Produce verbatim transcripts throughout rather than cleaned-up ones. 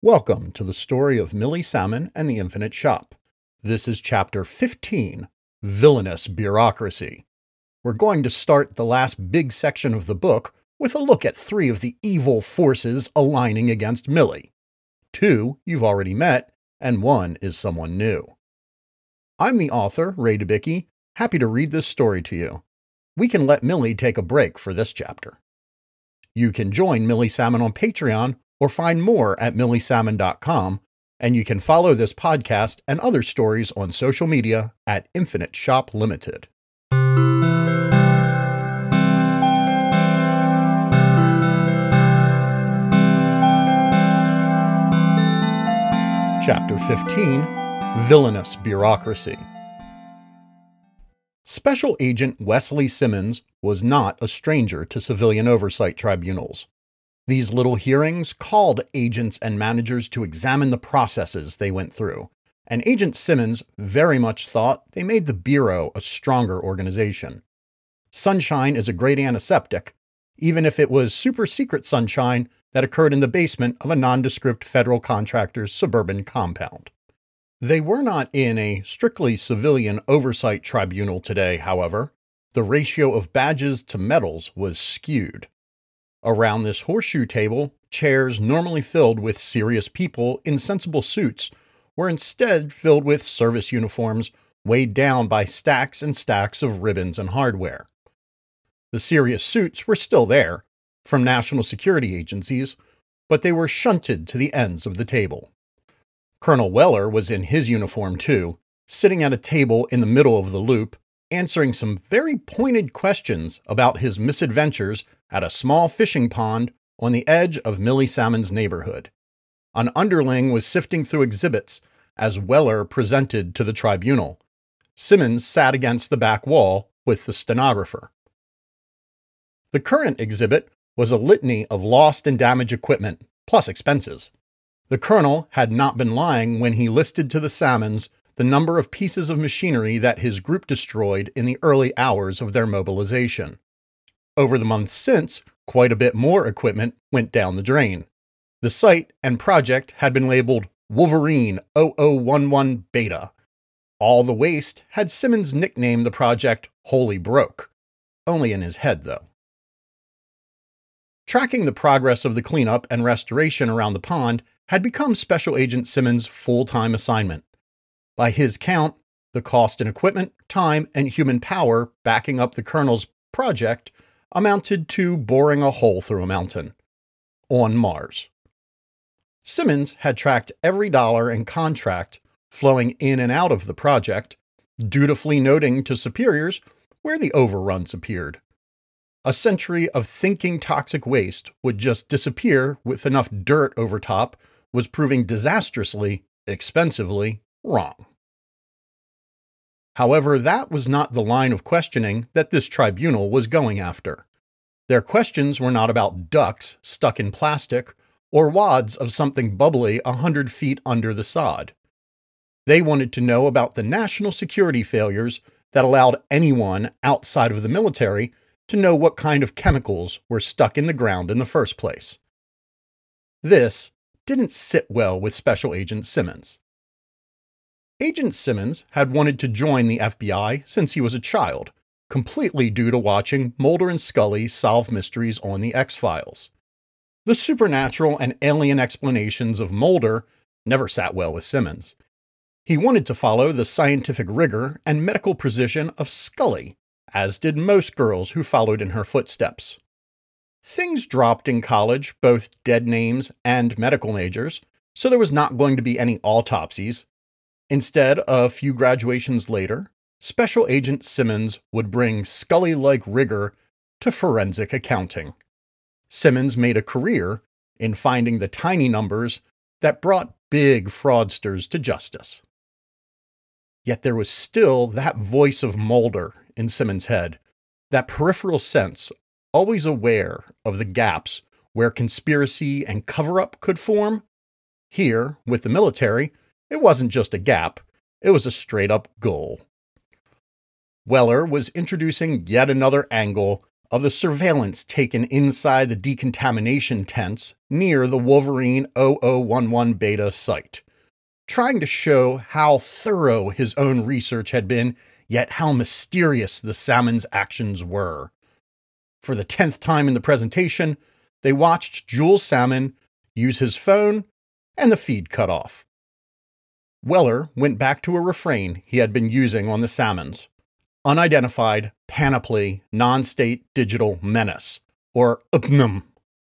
Welcome to the story of Millie Salmon and the Infinite Shop. This is Chapter fifteen, Villainous Bureaucracy. We're going to start the last big section of the book with a look at three of the evil forces aligning against Millie. Two you've already met, and one is someone new. I'm the author, Ray Dubicki, happy to read this story to you. We can let Millie take a break for this chapter. You can join Millie Salmon on Patreon or find more at millie salmon dot com, and you can follow this podcast and other stories on social media at Infinite Shop Limited. Chapter fifteen, Villainous Bureaucracy. Special Agent Wesley Simmons was not a stranger to civilian oversight tribunals. These little hearings called agents and managers to examine the processes they went through, and Agent Simmons very much thought they made the Bureau a stronger organization. Sunshine is a great antiseptic, even if it was super-secret sunshine that occurred in the basement of a nondescript federal contractor's suburban compound. They were not in a strictly civilian oversight tribunal today, however. The ratio of badges to medals was skewed. Around this horseshoe table, chairs normally filled with serious people in sensible suits were instead filled with service uniforms weighed down by stacks and stacks of ribbons and hardware. The serious suits were still there, from national security agencies, but they were shunted to the ends of the table. Colonel Weller was in his uniform too, sitting at a table in the middle of the loop, answering some very pointed questions about his misadventures at a small fishing pond on the edge of Millie Salmon's neighborhood. An underling was sifting through exhibits as Weller presented to the tribunal. Simmons sat against the back wall with the stenographer. The current exhibit was a litany of lost and damaged equipment, plus expenses. The colonel had not been lying when he listed to the Salmons the number of pieces of machinery that his group destroyed in the early hours of their mobilization. Over the months since, quite a bit more equipment went down the drain. The site and project had been labeled Wolverine zero zero one one Beta. All the waste had Simmons nicknamed the project Holy Broke. Only in his head, though. Tracking the progress of the cleanup and restoration around the pond had become Special Agent Simmons' full-time assignment. By his count, the cost in equipment, time, and human power backing up the colonel's project amounted to boring a hole through a mountain. On Mars. Simmons had tracked every dollar and contract flowing in and out of the project, dutifully noting to superiors where the overruns appeared. A century of thinking toxic waste would just disappear with enough dirt over top was proving disastrously, expensively wrong. However, that was not the line of questioning that this tribunal was going after. Their questions were not about ducks stuck in plastic or wads of something bubbly a hundred feet under the sod. They wanted to know about the national security failures that allowed anyone outside of the military to know what kind of chemicals were stuck in the ground in the first place. This didn't sit well with Special Agent Simmons. Agent Simmons had wanted to join the F B I since he was a child, completely due to watching Mulder and Scully solve mysteries on the X-Files. The supernatural and alien explanations of Mulder never sat well with Simmons. He wanted to follow the scientific rigor and medical precision of Scully, as did most girls who followed in her footsteps. Things dropped in college, both dead names and medical majors, so there was not going to be any autopsies. Instead, a few graduations later, Special Agent Simmons would bring Scully-like rigor to forensic accounting. Simmons made a career in finding the tiny numbers that brought big fraudsters to justice. Yet there was still that voice of Mulder in Simmons' head, that peripheral sense, always aware of the gaps where conspiracy and cover-up could form. Here, with the military, it wasn't just a gap, it was a straight-up goal. Weller was introducing yet another angle of the surveillance taken inside the decontamination tents near the Wolverine zero zero one one Beta site, trying to show how thorough his own research had been, yet how mysterious the Salmon's actions were. For the tenth time in the presentation, they watched Jules Salmon use his phone, and the feed cut off. Weller went back to a refrain he had been using on the Salmons: unidentified, panoply, non-state digital menace, or U P N M.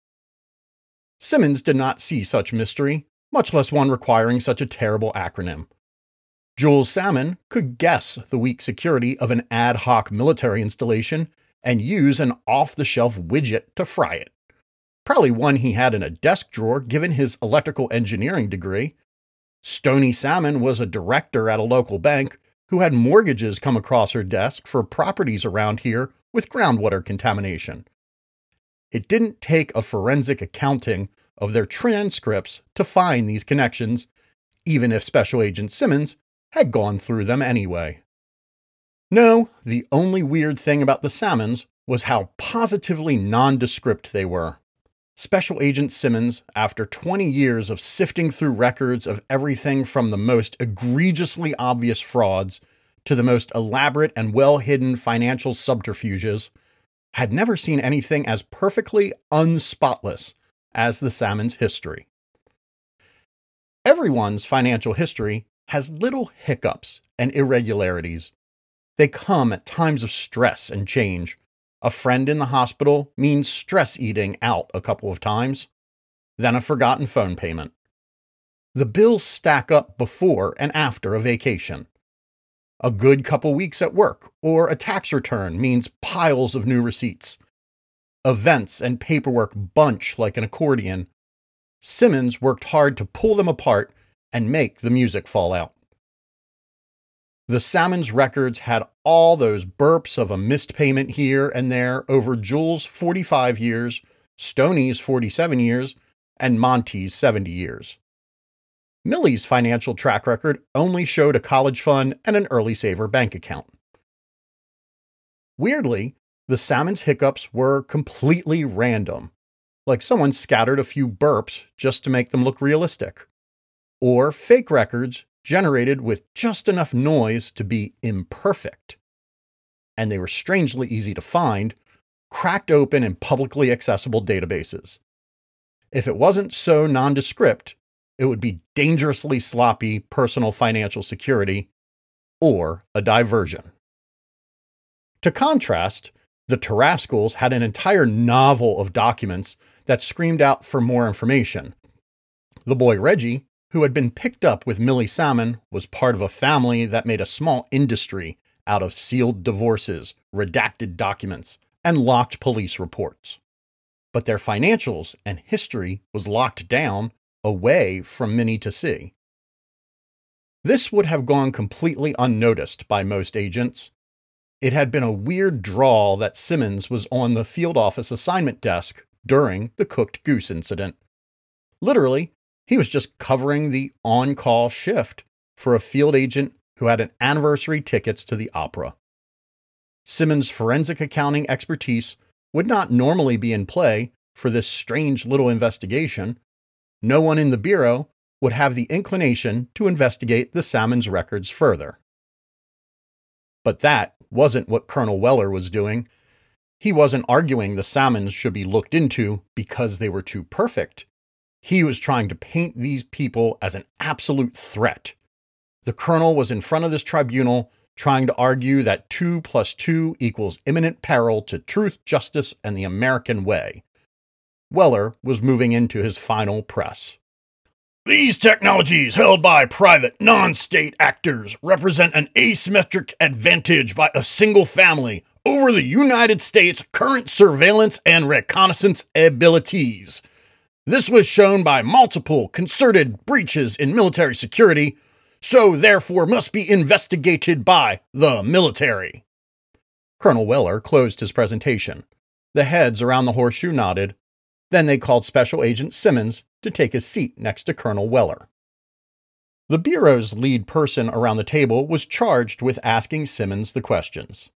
Simmons did not see such mystery, much less one requiring such a terrible acronym. Jules Salmon could guess the weak security of an ad hoc military installation and use an off-the-shelf widget to fry it. Probably one he had in a desk drawer given his electrical engineering degree. Stony Salmon was a director at a local bank who had mortgages come across her desk for properties around here with groundwater contamination. It didn't take a forensic accounting of their transcripts to find these connections, even if Special Agent Simmons had gone through them anyway. No, the only weird thing about the Salmons was how positively nondescript they were. Special Agent Simmons, after twenty years of sifting through records of everything from the most egregiously obvious frauds to the most elaborate and well-hidden financial subterfuges, had never seen anything as perfectly unspotless as the Salmon's history. Everyone's financial history has little hiccups and irregularities. They come at times of stress and change. A friend in the hospital means stress eating out a couple of times, then a forgotten phone payment. The bills stack up before and after a vacation. A good couple weeks at work or a tax return means piles of new receipts. Events and paperwork bunch like an accordion. Simmons worked hard to pull them apart and make the music fall out. The Salmon's records had all those burps of a missed payment here and there over Jules' forty-five years, Stoney's forty-seven years, and Monty's seventy years. Millie's financial track record only showed a college fund and an early saver bank account. Weirdly, the Salmon's hiccups were completely random, like someone scattered a few burps just to make them look realistic, or fake records generated with just enough noise to be imperfect. And they were strangely easy to find, cracked open in publicly accessible databases. If it wasn't so nondescript, it would be dangerously sloppy personal financial security or a diversion. To contrast, the Tarascals had an entire novel of documents that screamed out for more information. The boy Reggie, who had been picked up with Millie Salmon, was part of a family that made a small industry out of sealed divorces, redacted documents, and locked police reports. But their financials and history was locked down, away from Minnie to see. This would have gone completely unnoticed by most agents. It had been a weird draw that Simmons was on the field office assignment desk during the cooked goose incident. Literally, he was just covering the on-call shift for a field agent who had an anniversary tickets to the opera. Simmons' forensic accounting expertise would not normally be in play for this strange little investigation. No one in the Bureau would have the inclination to investigate the Salmon's records further. But that wasn't what Colonel Weller was doing. He wasn't arguing the Salmons should be looked into because they were too perfect. He was trying to paint these people as an absolute threat. The colonel was in front of this tribunal trying to argue that two plus two equals imminent peril to truth, justice, and the American way. Weller was moving into his final press. These technologies held by private, non-state actors represent an asymmetric advantage by a single family over the United States' current surveillance and reconnaissance abilities. This was shown by multiple concerted breaches in military security, so therefore must be investigated by the military. Colonel Weller closed his presentation. The heads around the horseshoe nodded. Then they called Special Agent Simmons to take his seat next to Colonel Weller. The Bureau's lead person around the table was charged with asking Simmons the questions.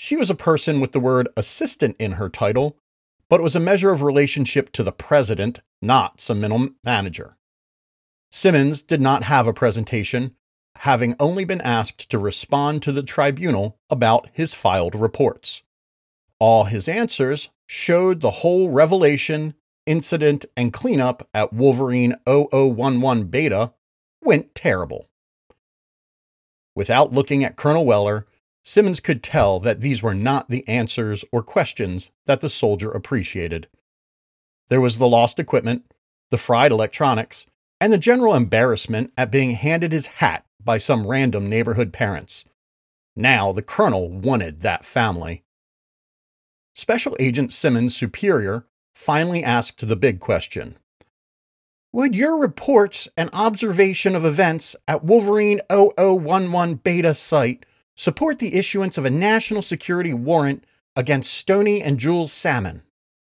She was a person with the word assistant in her title, but it was a measure of relationship to the president, not some middle manager. Simmons did not have a presentation, having only been asked to respond to the tribunal about his filed reports. All his answers showed the whole revelation, incident, and cleanup at Wolverine zero zero one one Beta went terrible. Without looking at Colonel Weller, Simmons could tell that these were not the answers or questions that the soldier appreciated. There was the lost equipment, the fried electronics, and the general embarrassment at being handed his hat by some random neighborhood parents. Now the colonel wanted that family. Special Agent Simmons' superior finally asked the big question. Would your reports and observation of events at Wolverine zero zero one one Beta site support the issuance of a national security warrant against Stoney and Jules Salmon?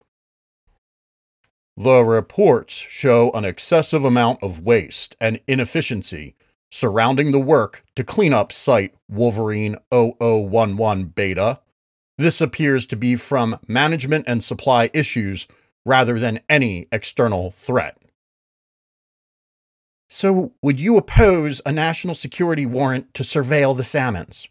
The reports show an excessive amount of waste and inefficiency surrounding the work to clean up Site Wolverine zero zero one one Beta. This appears to be from management and supply issues rather than any external threat. So, would you oppose a national security warrant to surveil the Salmons?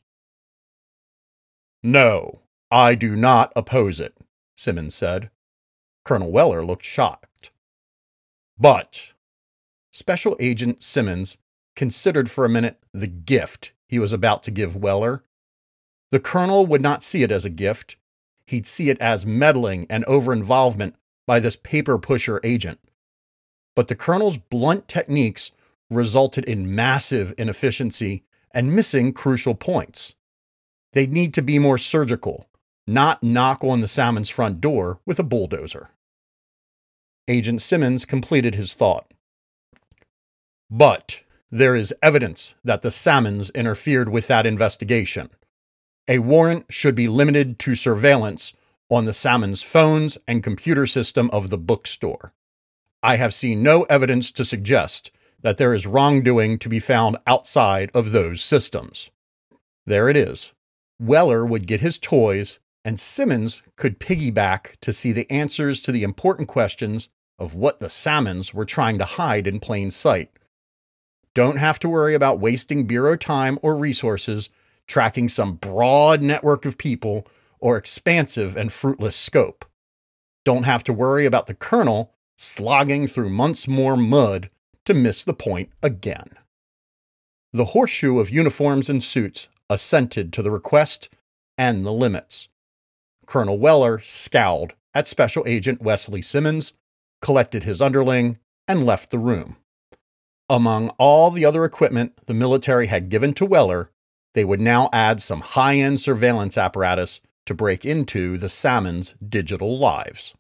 No, I do not oppose it, Simmons said. Colonel Weller looked shocked. But Special Agent Simmons considered for a minute the gift he was about to give Weller. The colonel would not see it as a gift. He'd see it as meddling and over-involvement by this paper-pusher agent. But the colonel's blunt techniques resulted in massive inefficiency and missing crucial points. They'd need to be more surgical, not knock on the Salmon's front door with a bulldozer. Agent Simmons completed his thought. But there is evidence that the Salmons interfered with that investigation. A warrant should be limited to surveillance on the Salmon's phones and computer system of the bookstore. I have seen no evidence to suggest that there is wrongdoing to be found outside of those systems. There it is. Weller would get his toys, and Simmons could piggyback to see the answers to the important questions of what the Salmons were trying to hide in plain sight. Don't have to worry about wasting Bureau time or resources tracking some broad network of people or expansive and fruitless scope. Don't have to worry about the colonel slogging through months more mud to miss the point again. The horseshoe of uniforms and suits assented to the request and the limits. Colonel Weller scowled at Special Agent Wesley Simmons, collected his underling, and left the room. Among all the other equipment the military had given to Weller, they would now add some high-end surveillance apparatus to break into the Salmon's digital lives.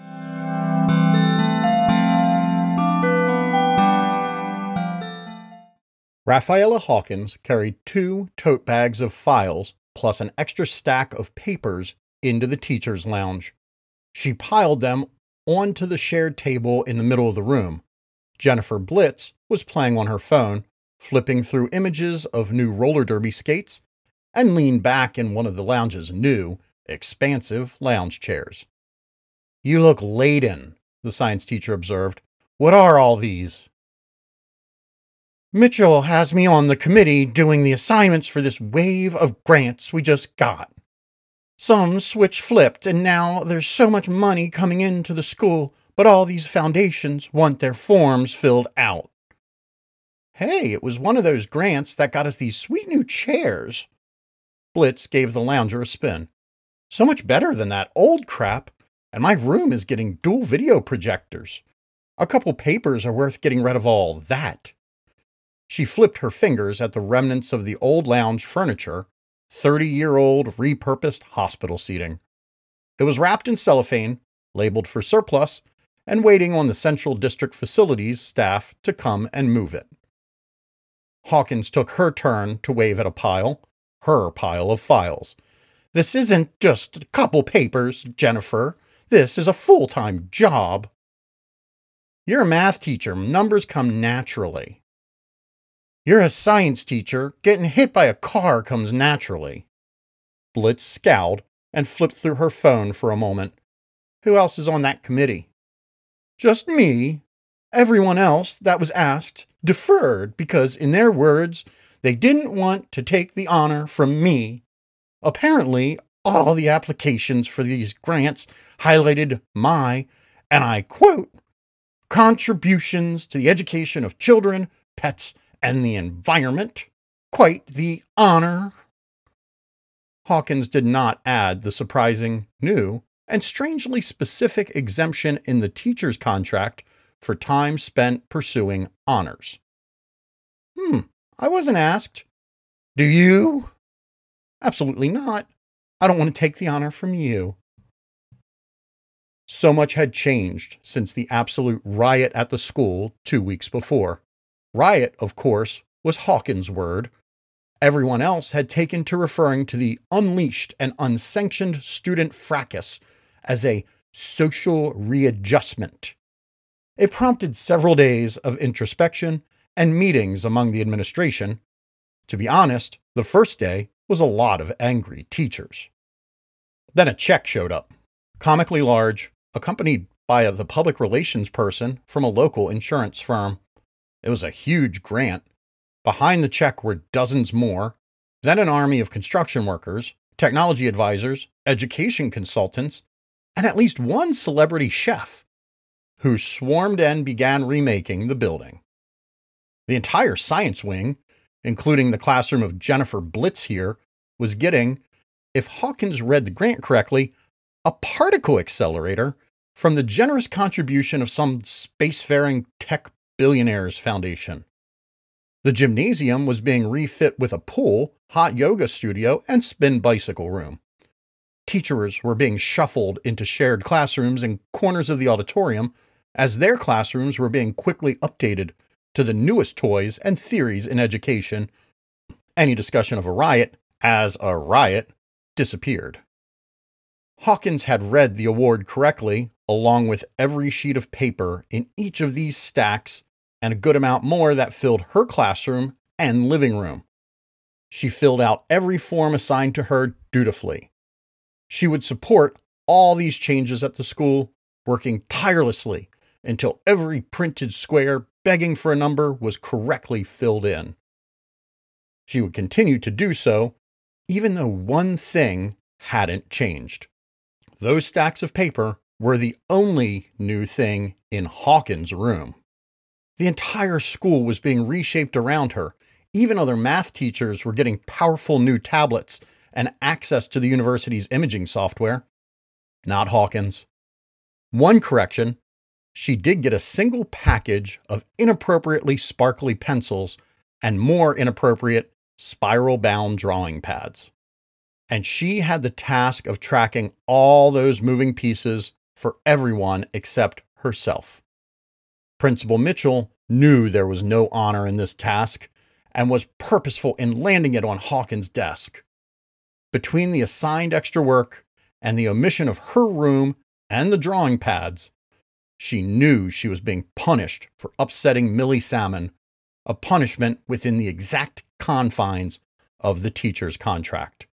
Rafaela Hawkins carried two tote bags of files plus an extra stack of papers into the teacher's lounge. She piled them onto the shared table in the middle of the room. Jennifer Blitz was playing on her phone, flipping through images of new roller derby skates, and leaned back in one of the lounge's new, expansive lounge chairs. You look laden, the science teacher observed. What are all these? Mitchell has me on the committee doing the assignments for this wave of grants we just got. Some switch flipped, and now there's so much money coming into the school, but all these foundations want their forms filled out. Hey, it was one of those grants that got us these sweet new chairs. Blitz gave the lounger a spin. So much better than that old crap, and my room is getting dual video projectors. A couple papers are worth getting rid of all that. She flipped her fingers at the remnants of the old lounge furniture, thirty-year-old repurposed hospital seating. It was wrapped in cellophane, labeled for surplus, and waiting on the Central District Facilities staff to come and move it. Hawkins took her turn to wave at a pile, her pile of files. This isn't just a couple papers, Jennifer. This is a full-time job. You're a math teacher. Numbers come naturally. You're a science teacher. Getting hit by a car comes naturally. Blitz scowled and flipped through her phone for a moment. Who else is on that committee? Just me. Everyone else that was asked deferred because, in their words, they didn't want to take the honor from me. Apparently, all the applications for these grants highlighted my, and I quote, contributions to the education of children, pets, and the environment. Quite the honor. Hawkins did not add the surprising, new, and strangely specific exemption in the teacher's contract for time spent pursuing honors. Hmm, I wasn't asked. Do you? Absolutely not. I don't want to take the honor from you. So much had changed since the absolute riot at the school two weeks before. Riot, of course, was Hawkins' word. Everyone else had taken to referring to the unleashed and unsanctioned student fracas as a social readjustment. It prompted several days of introspection and meetings among the administration. To be honest, the first day was a lot of angry teachers. Then a check showed up, comically large, accompanied by the public relations person from a local insurance firm. It was a huge grant. Behind the check were dozens more, then an army of construction workers, technology advisors, education consultants, and at least one celebrity chef who swarmed in and began remaking the building. The entire science wing, including the classroom of Jennifer Blitz here, was getting, if Hawkins read the grant correctly, a particle accelerator from the generous contribution of some spacefaring tech billionaires foundation. The gymnasium was being refit with a pool, hot yoga studio, and spin bicycle room. Teachers were being shuffled into shared classrooms in corners of the auditorium as their classrooms were being quickly updated to the newest toys and theories in education. Any discussion of a riot as a riot disappeared. Hawkins had read the award correctly, along with every sheet of paper in each of these stacks and a good amount more that filled her classroom and living room. She filled out every form assigned to her dutifully. She would support all these changes at the school, working tirelessly until every printed square begging for a number was correctly filled in. She would continue to do so, even though one thing hadn't changed. Those stacks of paper were the only new thing in Hawkins' room. The entire school was being reshaped around her. Even other math teachers were getting powerful new tablets and access to the university's imaging software. Not Hawkins. One correction, she did get a single package of inappropriately sparkly pencils and more inappropriate spiral-bound drawing pads. And she had the task of tracking all those moving pieces for everyone except herself. Principal Mitchell knew there was no honor in this task and was purposeful in landing it on Hawkins' desk. Between the assigned extra work and the omission of her room and the drawing pads, she knew she was being punished for upsetting Millie Salmon, a punishment within the exact confines of the teacher's contract.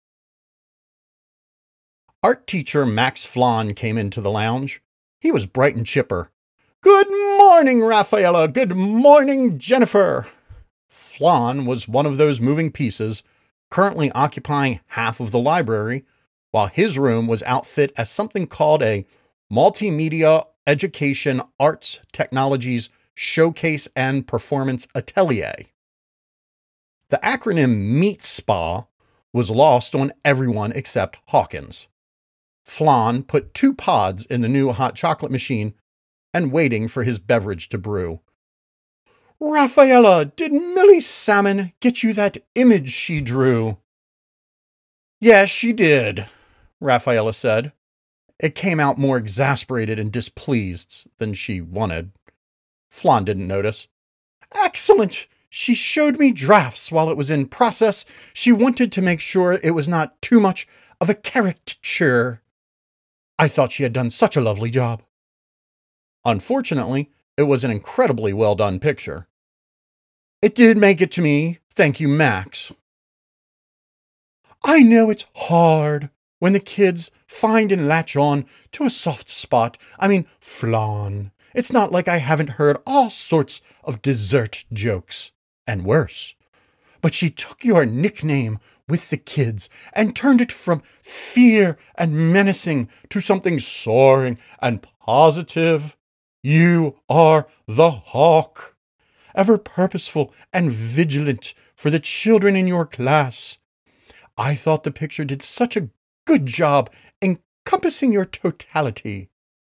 Art teacher Max Flan came into the lounge. He was bright and chipper. "Good morning, Rafaela. Good morning, Jennifer." Flan was one of those moving pieces currently occupying half of the library, while his room was outfit as something called a Multimedia Education Arts Technologies Showcase and Performance Atelier. The acronym MEAT SPA was lost on everyone except Hawkins. Flan put two pods in the new hot chocolate machine and waiting for his beverage to brew. "Rafaela, did Millie Salmon get you that image she drew?" "Yes, she did," Rafaela said. It came out more exasperated and displeased than she wanted. Flan didn't notice. "Excellent! She showed me drafts while it was in process. She wanted to make sure it was not too much of a caricature. I thought she had done such a lovely job." Unfortunately, it was an incredibly well-done picture. "It did make it to me. Thank you, Max." I know it's hard when the kids find and latch on to a soft spot. I mean, flan. It's not like I haven't heard all sorts of dessert jokes, and worse. But she took your nickname with the kids and turned it from fear and menacing to something soaring and positive. You are the hawk, ever purposeful and vigilant for the children in your class. I thought the picture did such a good job encompassing your totality.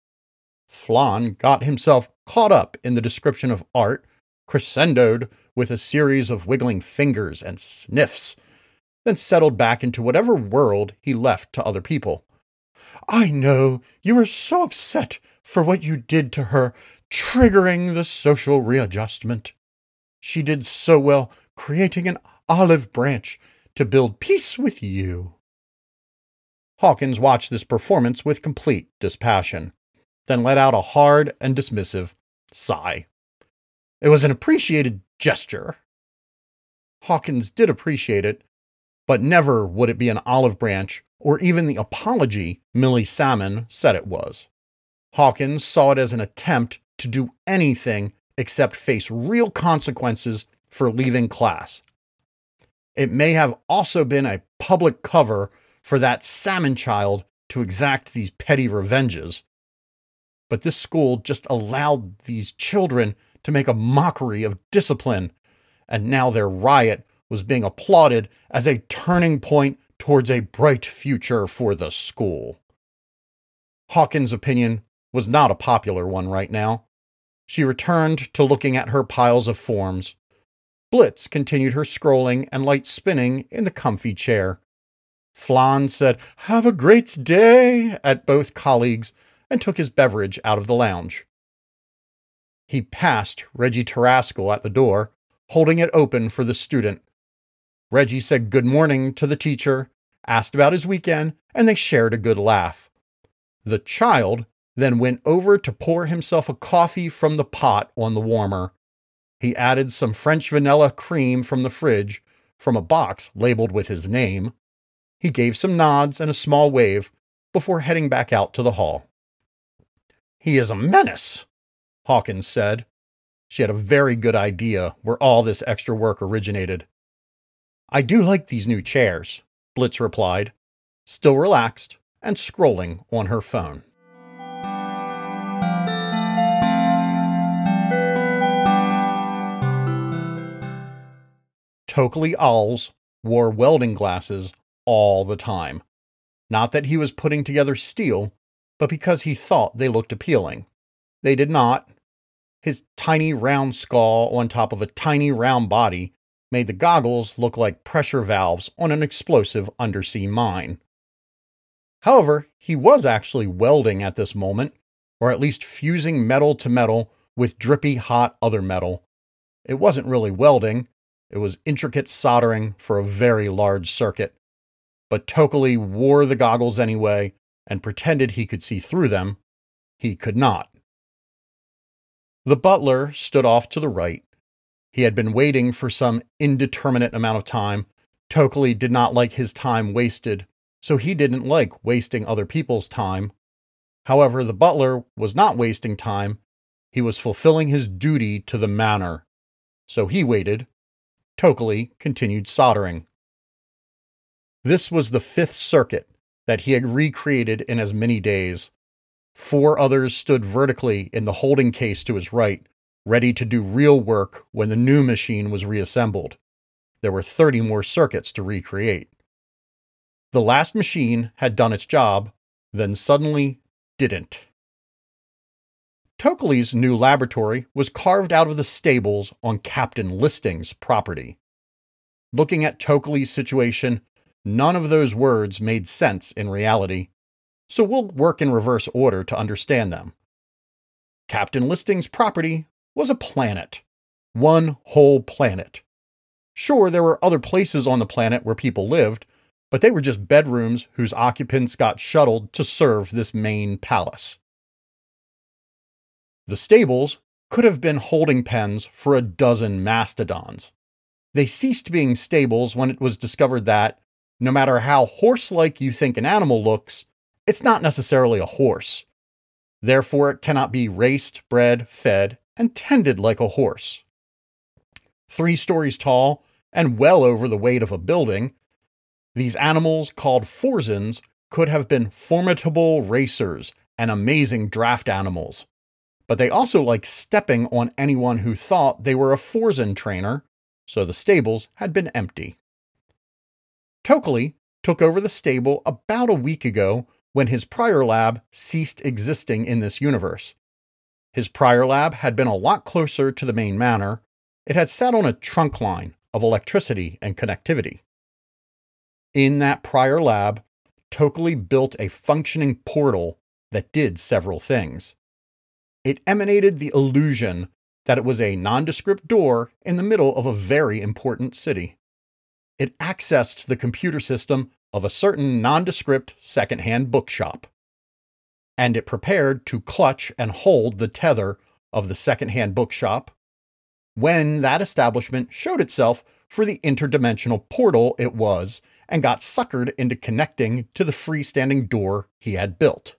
Flan got himself caught up in the description of art, crescendoed with a series of wiggling fingers and sniffs, then settled back into whatever world he left to other people. I know you were so upset for what you did to her, triggering the social readjustment. She did so well creating an olive branch to build peace with you. Hawkins watched this performance with complete dispassion, then let out a hard and dismissive sigh. It was an appreciated gesture. Hawkins did appreciate it, but never would it be an olive branch or even the apology Millie Salmon said it was. Hawkins saw it as an attempt to do anything except face real consequences for leaving class. It may have also been a public cover for that salmon child to exact these petty revenges. But this school just allowed these children to make a mockery of discipline, and now their riot was being applauded as a turning point towards a bright future for the school. Hawkins' opinion was not a popular one right now. She returned to looking at her piles of forms. Blitz continued her scrolling and light spinning in the comfy chair. Flan said, "Have a great day," at both colleagues and took his beverage out of the lounge. He passed Reggie Tarascal at the door, holding it open for the student. Reggie said good morning to the teacher, asked about his weekend, and they shared a good laugh. The child then went over to pour himself a coffee from the pot on the warmer. He added some French vanilla cream from the fridge, from a box labeled with his name. He gave some nods and a small wave before heading back out to the hall. "He is a menace," Hawkins said. She had a very good idea where all this extra work originated. "I do like these new chairs," Blitz replied, still relaxed and scrolling on her phone. Tokley Alls wore welding glasses all the time. Not that he was putting together steel, but because he thought they looked appealing. They did not. His tiny round skull on top of a tiny round body made the goggles look like pressure valves on an explosive undersea mine. However, he was actually welding at this moment, or at least fusing metal to metal with drippy hot other metal. It wasn't really welding. It was intricate soldering for a very large circuit. But Tokley wore the goggles anyway and pretended he could see through them. He could not. The butler stood off to the right. He had been waiting for some indeterminate amount of time. Tokley did not like his time wasted, so he didn't like wasting other people's time. However, the butler was not wasting time. He was fulfilling his duty to the manor. So he waited. Tokley continued soldering. This was the fifth circuit that he had recreated in as many days. Four others stood vertically in the holding case to his right, ready to do real work when the new machine was reassembled. There were thirty more circuits to recreate. The last machine had done its job, then suddenly didn't. Tokley's new laboratory was carved out of the stables on Captain Listing's property. Looking at Tokley's situation, none of those words made sense in reality, so we'll work in reverse order to understand them. Captain Listing's property was a planet. One whole planet. Sure, there were other places on the planet where people lived, but they were just bedrooms whose occupants got shuttled to serve this main palace. The stables could have been holding pens for a dozen mastodons. They ceased being stables when it was discovered that, no matter how horse-like you think an animal looks, it's not necessarily a horse. Therefore, it cannot be raced, bred, fed, and tended like a horse. Three stories tall and well over the weight of a building, these animals, called forzens, could have been formidable racers and amazing draft animals. But they also liked stepping on anyone who thought they were a forzen trainer, so the stables had been empty. Tokley took over the stable about a week ago when his prior lab ceased existing in this universe. His prior lab had been a lot closer to the main manor. It had sat on a trunk line of electricity and connectivity. In that prior lab, Tokley built a functioning portal that did several things. It emanated the illusion that it was a nondescript door in the middle of a very important city. It accessed the computer system of a certain nondescript second-hand bookshop. And it prepared to clutch and hold the tether of the second-hand bookshop when that establishment showed itself for the interdimensional portal it was and got suckered into connecting to the freestanding door he had built.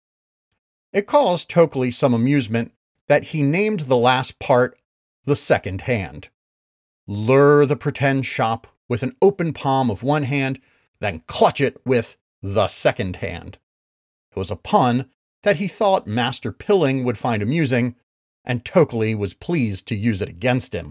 It caused Tokley some amusement that he named the last part the second hand. Lure the pretend shop with an open palm of one hand, then clutch it with the second hand. It was a pun that he thought Master Pilling would find amusing, and Tokley was pleased to use it against him.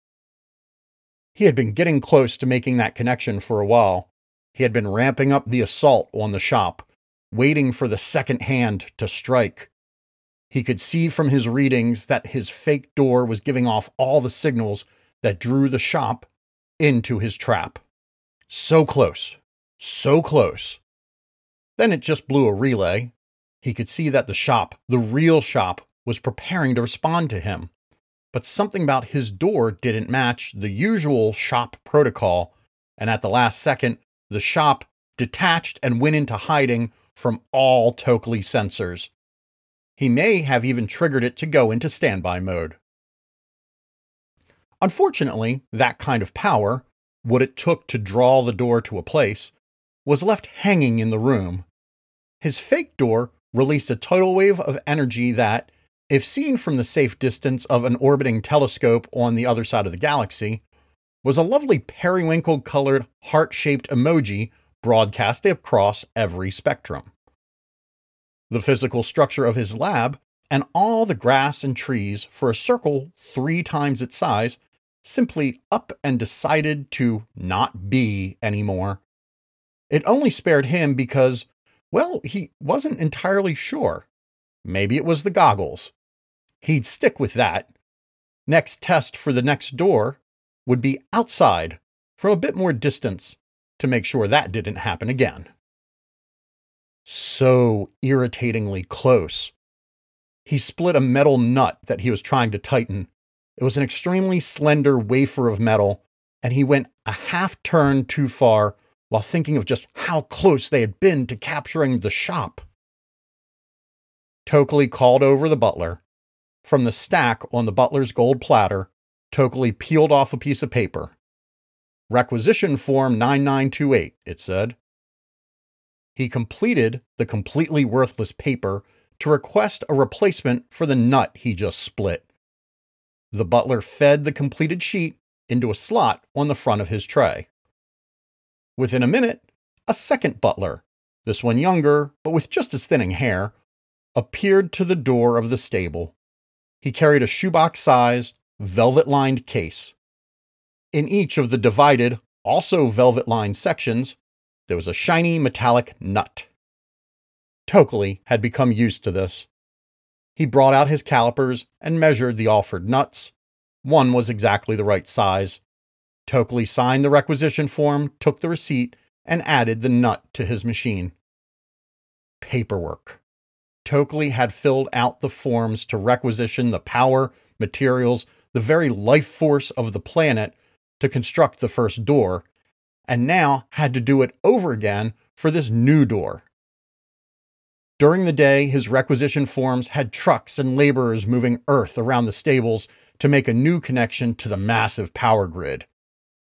He had been getting close to making that connection for a while. He had been ramping up the assault on the shop, waiting for the second hand to strike. He could see from his readings that his fake door was giving off all the signals that drew the shop into his trap. So close, so close. Then it just blew a relay. He could see that the shop, the real shop, was preparing to respond to him. But something about his door didn't match the usual shop protocol, and at the last second, the shop detached and went into hiding from all Tokley sensors. He may have even triggered it to go into standby mode. Unfortunately, that kind of power, what it took to draw the door to a place, was left hanging in the room. His fake door released a tidal wave of energy that, if seen from the safe distance of an orbiting telescope on the other side of the galaxy, was a lovely periwinkle-colored heart-shaped emoji broadcast across every spectrum. The physical structure of his lab, and all the grass and trees for a circle three times its size, simply up and decided to not be anymore. It only spared him because, well, he wasn't entirely sure. Maybe it was the goggles. He'd stick with that. Next test for the next door would be outside from a bit more distance to make sure that didn't happen again. So irritatingly close. He split a metal nut that he was trying to tighten. It was an extremely slender wafer of metal, and he went a half turn too far while thinking of just how close they had been to capturing the shop. Tokley called over the butler. From the stack on the butler's gold platter, Tokley peeled off a piece of paper. Requisition Form nine nine two eight, it said. He completed the completely worthless paper to request a replacement for the nut he just split. The butler fed the completed sheet into a slot on the front of his tray. Within a minute, a second butler, this one younger, but with just as thinning hair, appeared to the door of the stable. He carried a shoebox-sized, velvet-lined case. In each of the divided, also velvet-lined sections, there was a shiny metallic nut. Tokley had become used to this. He brought out his calipers and measured the offered nuts. One was exactly the right size. Tokley signed the requisition form, took the receipt, and added the nut to his machine. Paperwork. Tokley had filled out the forms to requisition the power, materials, the very life force of the planet to construct the first door, and now had to do it over again for this new door. During the day, his requisition forms had trucks and laborers moving earth around the stables to make a new connection to the massive power grid.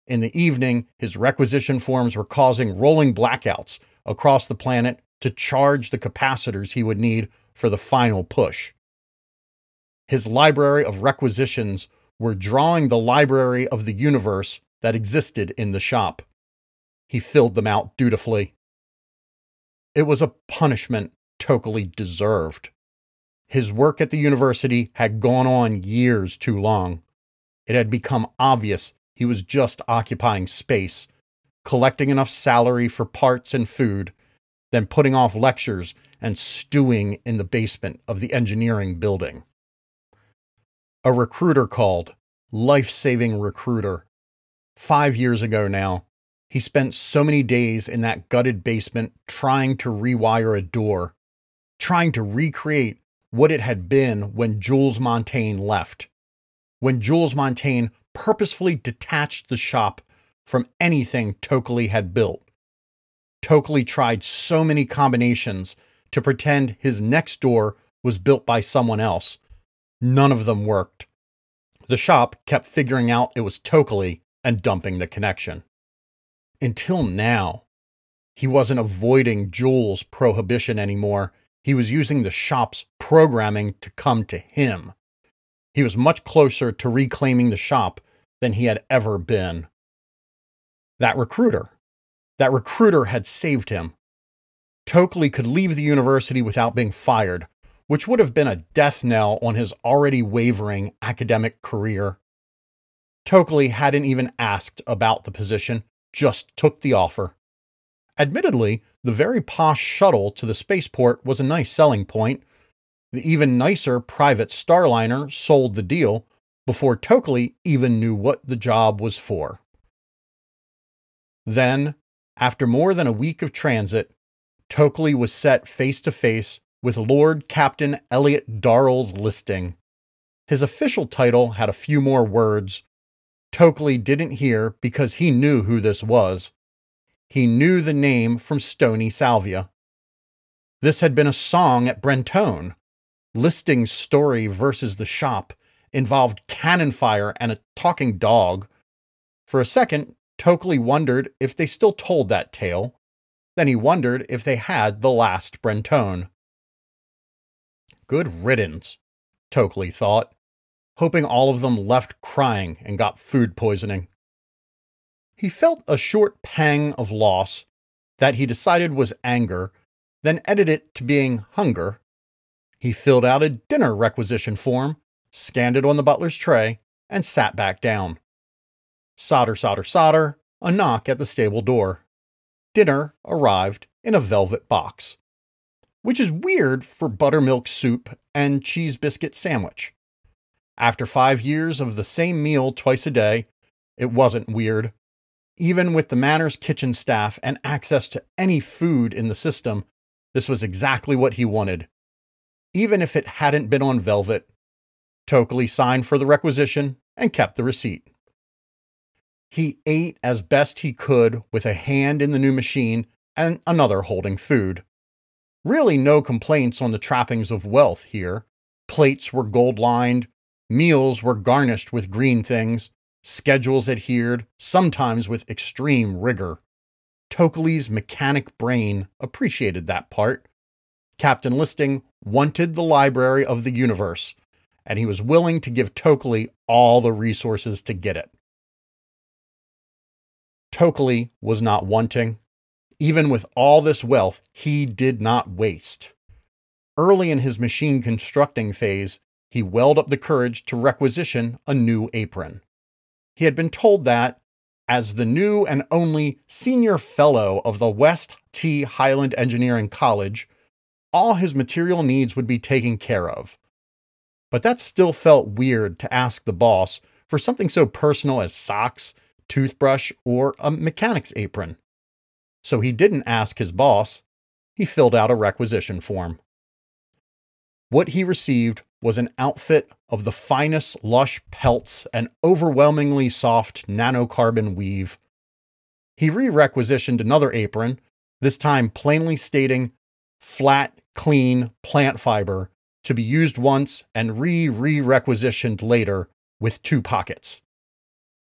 In the evening, his requisition forms were causing rolling blackouts across the planet to charge the capacitors he would need for the final push. His library of requisitions were drawing the library of the universe that existed in the shop. He filled them out dutifully. It was a punishment Tokley deserved. His work at the university had gone on years too long. It had become obvious he was just occupying space, collecting enough salary for parts and food, then putting off lectures and stewing in the basement of the engineering building. A recruiter called, life-saving recruiter. Five years ago now, he spent so many days in that gutted basement trying to rewire a door, trying to recreate what it had been when Jules Montaigne left, when Jules Montaigne purposefully detached the shop from anything Tokley had built. Tokley tried so many combinations to pretend his next door was built by someone else. None of them worked. The shop kept figuring out it was Tokley and dumping the connection. Until now, he wasn't avoiding Jules' prohibition anymore. He was using the shop's programming to come to him. He was much closer to reclaiming the shop than he had ever been. That recruiter, that recruiter had saved him. Tokley could leave the university without being fired, which would have been a death knell on his already wavering academic career. Tokley hadn't even asked about the position, just took the offer. Admittedly, the very posh shuttle to the spaceport was a nice selling point. The even nicer private Starliner sold the deal before Tokley even knew what the job was for. Then, after more than a week of transit, Tokley was set face to face with Lord Captain Elliot Darrell's listing. His official title had a few more words. Tokley didn't hear because he knew who this was. He knew the name from Stony Salvia. This had been a song at Brentone. Listing's story versus the shop involved cannon fire and a talking dog. For a second, Tokley wondered if they still told that tale. Then he wondered if they had the last Brentone. Good riddance, Tokley thought, hoping all of them left crying and got food poisoning. He felt a short pang of loss that he decided was anger, then edited it to being hunger. He filled out a dinner requisition form, scanned it on the butler's tray, and sat back down. Solder, solder, solder, a knock at the stable door. Dinner arrived in a velvet box, which is weird for buttermilk soup and cheese biscuit sandwich. After five years of the same meal twice a day, it wasn't weird. Even with the Manor's kitchen staff and access to any food in the system, this was exactly what he wanted. Even if it hadn't been on velvet, Tokley signed for the requisition and kept the receipt. He ate as best he could with a hand in the new machine and another holding food. Really no complaints on the trappings of wealth here. Plates were gold-lined, meals were garnished with green things, schedules adhered, sometimes with extreme rigor. Tokley's mechanic brain appreciated that part. Captain Listing wanted the library of the universe, and he was willing to give Tokley all the resources to get it. Tokley was not wanting. Even with all this wealth, he did not waste. Early in his machine constructing phase, he welled up the courage to requisition a new apron. He had been told that, as the new and only senior fellow of the West T Highland Engineering College, all his material needs would be taken care of. But that still felt weird to ask the boss for something so personal as socks, toothbrush, or a mechanic's apron. So he didn't ask his boss. He filled out a requisition form. What he received was an outfit of the finest lush pelts and overwhelmingly soft nanocarbon weave. He re-requisitioned another apron, this time plainly stating flat, clean plant fiber to be used once and re-re-requisitioned later with two pockets.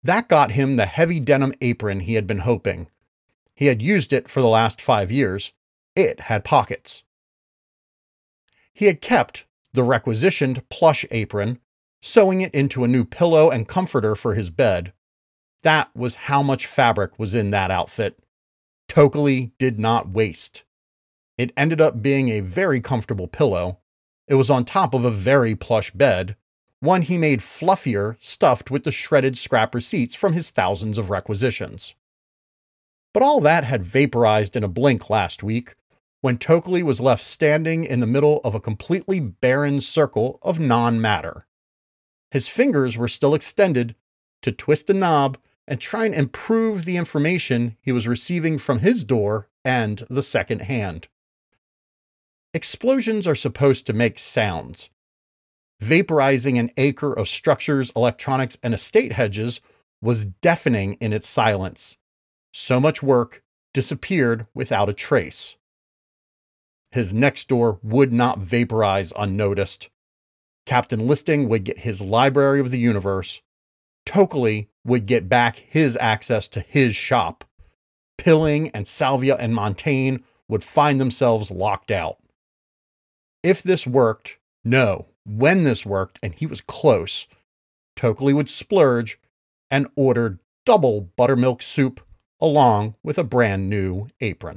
That got him the heavy denim apron he had been hoping. He had used it for the last five years. It had pockets. He had kept the requisitioned plush apron, sewing it into a new pillow and comforter for his bed. That was how much fabric was in that outfit. Tokelie did not waste. It ended up being a very comfortable pillow. It was on top of a very plush bed, one he made fluffier, stuffed with the shredded scrap receipts from his thousands of requisitions. But all that had vaporized in a blink last week, when Tokelie was left standing in the middle of a completely barren circle of non-matter. His fingers were still extended to twist a knob and try and improve the information he was receiving from his door and the second hand. Explosions are supposed to make sounds. Vaporizing an acre of structures, electronics, and estate hedges was deafening in its silence. So much work disappeared without a trace. His next door would not vaporize unnoticed. Captain Listing would get his Library of the Universe. Tokelie would get back his access to his shop. Pilling and Salvia and Montaigne would find themselves locked out. If this worked, no, when this worked, and he was close, Tokelie would splurge and order double buttermilk soup along with a brand new apron.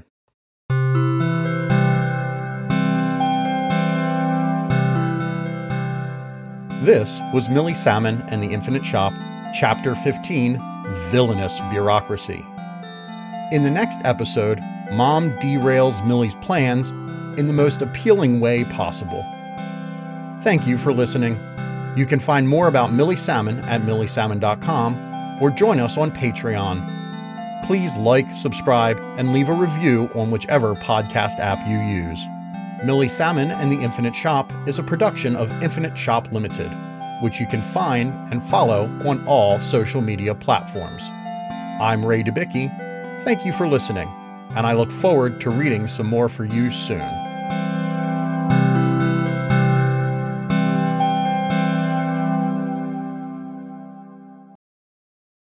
This was Millie Salmon and the Infinite Shop, Chapter fifteen, Villainous Bureaucracy. In the next episode, Mom derails Millie's plans in the most appealing way possible. Thank you for listening. You can find more about Millie Salmon at millie salmon dot com or join us on Patreon. Please like, subscribe, and leave a review on whichever podcast app you use. Millie Salmon and the Infinite Shop is a production of Infinite Shop Limited, which you can find and follow on all social media platforms. I'm Ray Dubicki. Thank you for listening, and I look forward to reading some more for you soon.